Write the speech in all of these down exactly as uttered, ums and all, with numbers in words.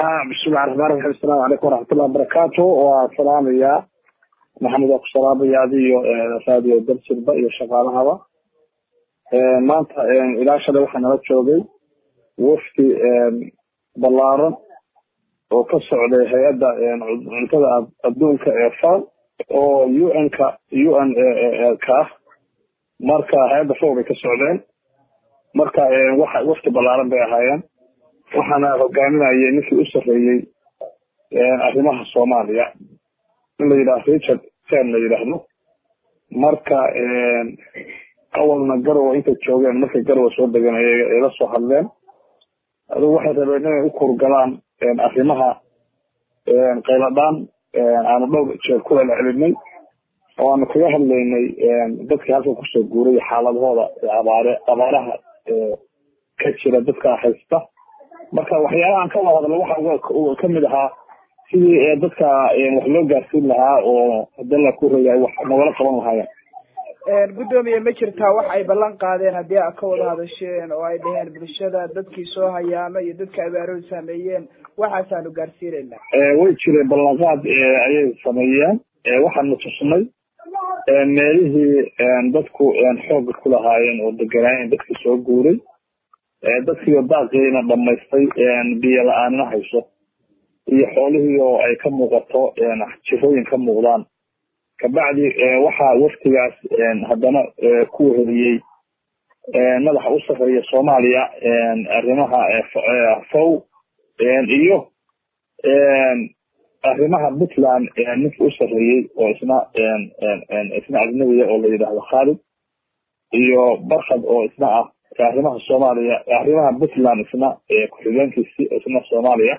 آه بسم الله الرحمن الرحيم السلام عليكم ورحمة الله وبركاته والسلام يا محمد أبو سلام يا دي فادي الدرس الباقي شغال هذا ما أنت إلى شده وحنا نتشوقي وفي بلارن وقصة على هيئة يعني كذا بدون كإرفان أو يو إن كا يو إن كا مركا هذا فوق كسعودين مركا واحد وفي بلارن بهايان waxaana hogaaminayay ninkii u sareeyay ee arrimaha Soomaaliya in la yiraahdo Richard Sen la yiraahdo marka ee awalna garow inta joogeen marka garow soo deganayay ee la soo hadleen adoo waxay rabeen inay u kurgalaan ee arrimaha ee qayladaan ee aan dhowr jeer ku celcelinay oo aan kaga hadlaynay ee dadka halka ku soo guuray xaaladooda abaare abaaraha ee ka jira dadka haysta marka waxyaalahan ka wada hadlo waxa uu kamid ahaa sidii dadka wax loo gaarsiin lahaa oo hadalla ku reeyay wax nagala qaban lahaayeen ee gudoomiye ma jirtaa wax ay ballan qaadeen hadii ay ka wada hadasheen oo ay dhaheen bulshada dadkii soo hayaama iyo dadka abaarada sameeyeen waxaas aanu gaarsiinayna ee way jireen ballan qaad ayay sameeyeen ee waxaan tusnay ee meelihii dadku xoog ku lahaayeen oo deganayeen dadkii soo guuray dadkii baaqeena dhamaystay biyo la'aan hayso iyo xoolihii oo ay ka muuqato jirooyin ka muuqdaan ka bacdi waxa waqtigaas hadana ku heliyay madaxa u safaraya Soomaaliya arrimaha faw iyo arrimaha Puntland ninkii u safarayay oo isna isna ajnabiga oo la yiraahdo Khalid iyo Barkhad oo isna ah arrimaha Soomaaliya arrimaha Puntland isna ku xigeenkiisii isna Soomaaliya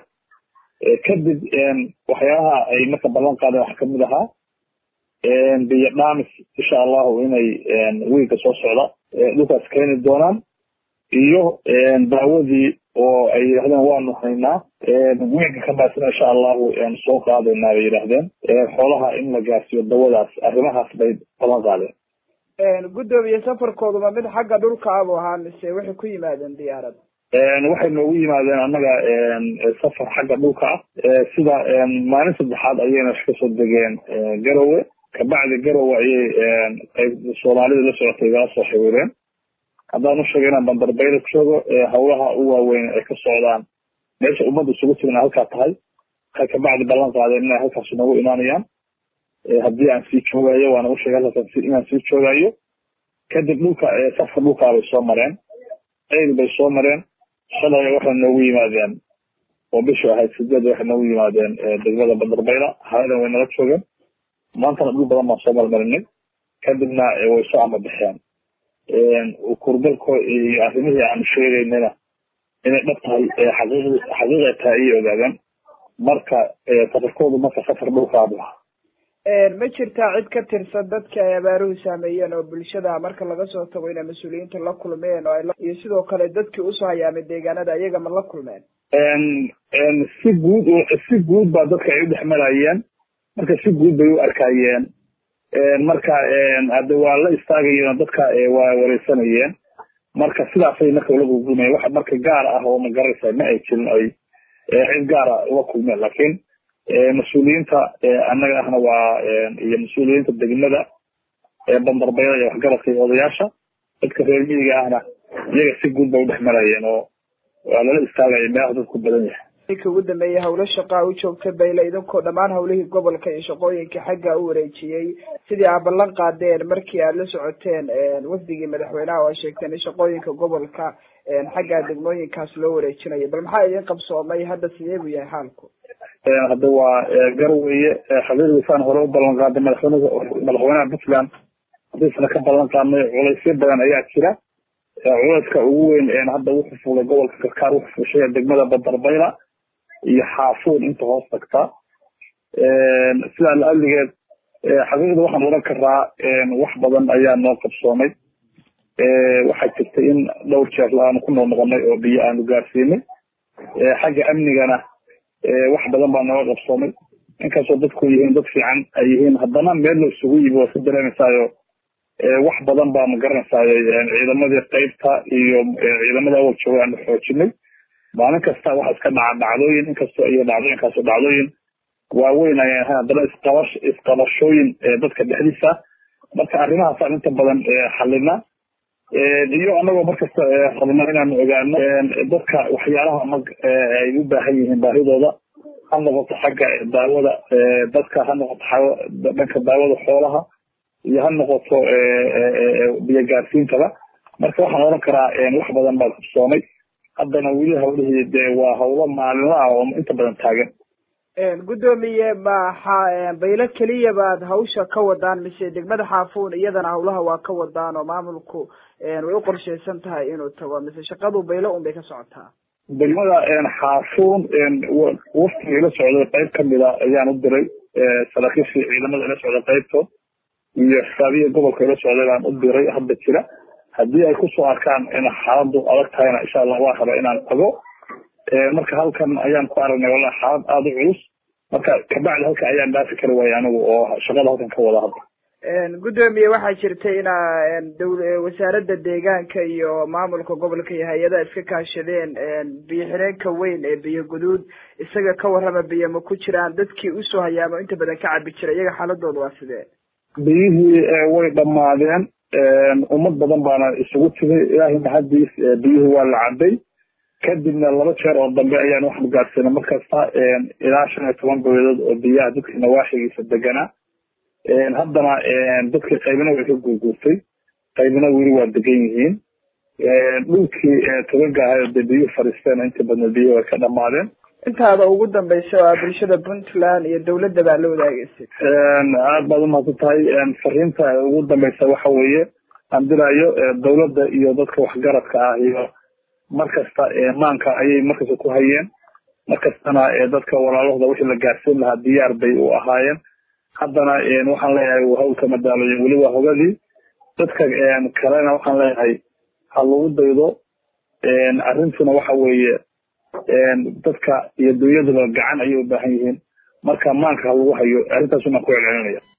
kadib waxyaalaha ay marka ballan qaadeen wax kamid ahaa biyo dhaamis insha Allah inay wiilka soo socda dhulkaas keeni doonaan iyo daawadii oo ay yiraahdeen waanu haynaa wiilka ka baasna insha Allah soo qaadayna ay yiraahdeen xoolaha in la gaarsiiyo dawadaas arrimahaas bay ballan qaadeen een gudoomiye safarkoodu ma mid xagga dhulka ah oo ahaan mise waxay ku yimaadeen diyaarad een waxay noogu yimaadeen annaga een safar xagga dhulka ah sida maalin saddexaad ayayna ka soo degeen garowe ka bacdi garowe ayay qayb Soomaalida la socotay gaa soo xiriireen haddaan u sheegay inaan Bandarbayl ku joogo hawlaha u waaweyn ay ka socdaan meesha ummadda isugu timid halka tahay ka bacdi ballan qaadeen inay halkaas noogu imaanayaan haddii aan sii joogayo waana u sheegay halkaas inaan sii joogayo kadib dhulka safar dhulka ay soo mareen ay bay soo mareen shalay waxay noogu yimaadeen oo bisha ahayd sideed waxay noogu yimaadeen degmada Bandarbayl haadan way nala joogeen maanta dhul badan ma soo marnay kadibna way soo ama bixeen een u kurgalko iyo arrimihii aan sheegaynayna inay dhabtahay xaqiiqo xaqiiqata ay ogaadeen marka safarkoodu marka safar dhulka ah ee ma jirtaa cid ka tirsan dadka ay abaaruhu saameeyeen oo bulshada marka laga soo tago inay mas'uuliyiinta la kulmeen oo ay iyo sidoo kale dadkii u soo hayaamay deegaanada iyaga ma la kulmeen een een si guud si guud ba dadka ay u dhexmarayeen marka si guud bay u arkayeen een marka een hadda waa la istaagayeen dadka ay wareysanayeen marka sidaas ay marka lagu gudmay wax marka gaar ah oo ma garaysa ma ay jirin ay cid gaar ah uga kulmeen laakiin مسؤولينتا أنا إحنا ويا مسؤولينتا الدجمة بندربيا يا حجرة في وضياشة الكثير من إحنا يجي سجود بوضح ملايين وعلى الاستعلاء ما يأخذ كبدنيه. إنك ودنا ما يهول الشقاء وشوف كبيلة إذا كنا معنا هوله قبل كي شقاء كحاجة أوريتشي سيدي عبلان قادين مركي على سعتين وفدي مدحونا وشيكتين شقاء كقبل ك حاجة دموي كاسلو أوريتشنا بل محا ينقب صومي هذا سيبو يا حالكم. هذا هو جروي حضر وسان هروب بلان قادم مدحونا مدحونا بطلان بسنا كبلان قادم وليسير بلان أيات كلا عودك أول إن هذا وقف ولا جوال كركار وقف شيء دقمة بالضربيرة يحافون أنت هاستكتا سلا الأولى حقيقة واحد وراك الرا واحد بدن أيام ناقب صومي واحد تستين دور شغلة نكون نغني بيا نجارسيني حاجة أمني أنا واحد بدن بنا ناقب صومي إن كان صدقكم يهين ضد في عن أيهين هذانا ميلو سوي وصدر مسايو wax badan baa ma garanaysaa ciidamadii qaybta iyo ciidamada awal jooga aan xoojinay maalin kasta waxa iska dhaca dhacdooyin inkastoo iyo dhacdooyinkaas dhacdooyin waaweyn ay ahaan haddana isqabash isqabashooyin dadka dhexdiisa marka arrimahaas aan inta badan xalina iyo anagoo markasta rabna inaan ogaano dadka waxyaalaha mag ay u baahan yihiin baahidooda ha noqoto xagga daawada dadka ha noqoto dhanka daawada xoolaha iyo ha noqoto biyo gaarsiintaba marka waxaan oran karaa wax badan baa qabsoomay haddana weli hawlihii dee waa hawlo maalinla ah oo inta badan taagan gudoomiye maxa baylo keliya baad hawsha ka wadaan mise degmada xaafuun iyadana hawlaha waa ka wadaan oo maamulku way u qorshaysan tahay inuu tago mise shaqadu baylo un bay ka socotaa degmada xaafuun waftiga ila socday qayb kamida ayaan u diray saraakiishii ciidamada ila socday qaybtood iyo xisaabiya gobolka ila socday baan u diray hadda jira haddii ay kusoo arkaan in xaaladu adag tahayna insha allah waa raba inaan tago marka halkan ayaan ku aragnay wallahi xaalad aada u culus marka kabacdi halka ayaan dhaafi kari waayay anigu oo shaqada halkan ka wada hadda gudoomiye waxaa jirtay ina wasaaradda deegaanka iyo maamulka gobolka iyo hay-adaha iska kaashadeen biyo xireenka weyn ee biyo guduud isaga ka warrama biyo ma ku jiraan dadkii usoo hayaamo inta badan ka cabi jira iyaga xaaladooda waa sidee biyihii way dhammaadeen ummad badan baana isugu timay ilaahay mahadiis biyuhu waa la cabay kadibna laba jeer oo dambe ayaan waxaan gaarsiinay markasta ilaa shan iyo toban goboleed oo biyaha dadka nawaaxigiisa deganaa haddana dadkii qaybina way ka guurguurtay qaybina weli waa degan yihiin dhulkii togaga ahay dee biyuhu fadhiisteen inta badna biyuhu way ka dhamaadeen intaada ugu dambaysa waa bulshada puntland iyo dawladda baa la wadaagaysay aad baad umahadsan tahay fariinta ugu dambaysa waxa weeye aan diraayo dawladda iyo dadka waxgaradka ah iyo markasta maanka ayay markasta ku hayeen markastana dadka walaalahooda wixii la gaarsiin lahaa diyaar bay u ahaayeen haddana waxaan leeyahay hawlka madaaloyin weli waa hogadii dadka kalena waxaan leeyahay ha lagu daydo arrintuna waxa weeye dadka iyo dunyadaba gacan ayay u baahan yihiin marka maanka ha lagu hayo arrintaas unaan ku celcelinaya